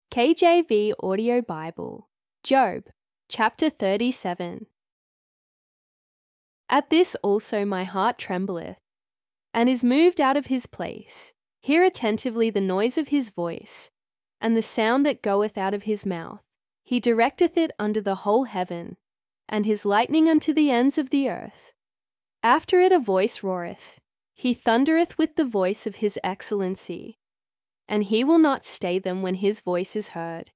KJV Audio Bible, Job, chapter 37. At this also my heart trembleth, and is moved out of his place. Hear attentively the noise of his voice, and the sound that goeth out of his mouth. He directeth it under the whole heaven, and his lightning unto the ends of the earth. After it a voice roareth. He thundereth with the voice of his excellency, and he will not stay them when his voice is heard.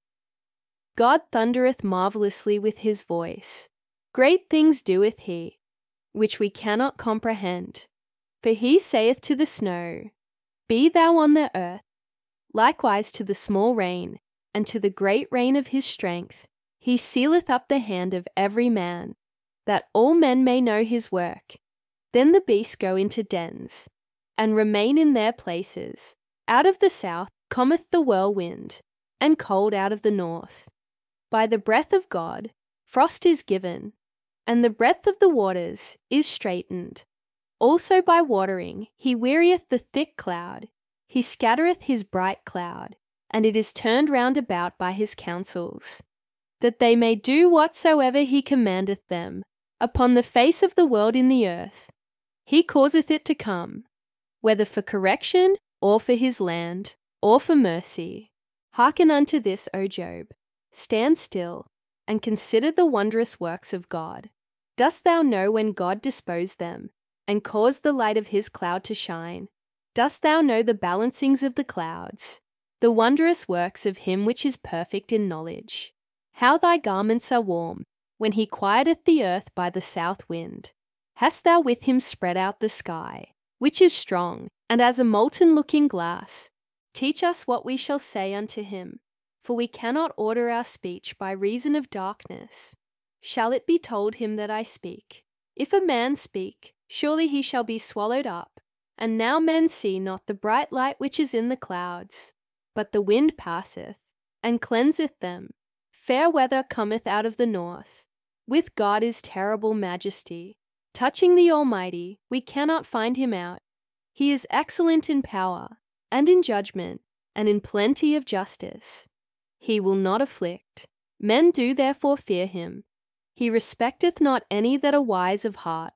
God thundereth marvellously with his voice. Great things doeth he, which we cannot comprehend. For he saith to the snow, Be thou on the earth, likewise to the small rain, and to the great rain of his strength. He sealeth up the hand of every man, that all men may know his work. Then the beasts go into dens, and remain in their places. Out of the south cometh the whirlwind, and cold out of the north. By the breath of God frost is given, and the breadth of the waters is straitened. Also by watering he wearieth the thick cloud. He scattereth his bright cloud, and it is turned round about by his counsels, that they may do whatsoever he commandeth them, upon the face of the world in the earth. He causeth it to come, whether for correction, or for his land, or for mercy. Hearken unto this, O Job. Stand still, and consider the wondrous works of God. Dost thou know when God disposed them, and caused the light of his cloud to shine? Dost thou know the balancings of the clouds, the wondrous works of him which is perfect in knowledge? How thy garments are warm, when he quieteth the earth by the south wind. Hast thou with him spread out the sky, which is strong, and as a molten looking glass? Teach us what we shall say unto him, for we cannot order our speech by reason of darkness. Shall it be told him that I speak? If a man speak, surely he shall be swallowed up. And now men see not the bright light which is in the clouds, but the wind passeth, and cleanseth them. Fair weather cometh out of the north. With God is terrible majesty. Touching the Almighty, we cannot find him out. He is excellent in power, and in judgment, and in plenty of justice. He will not afflict. Men do therefore fear him. He respecteth not any that are wise of heart.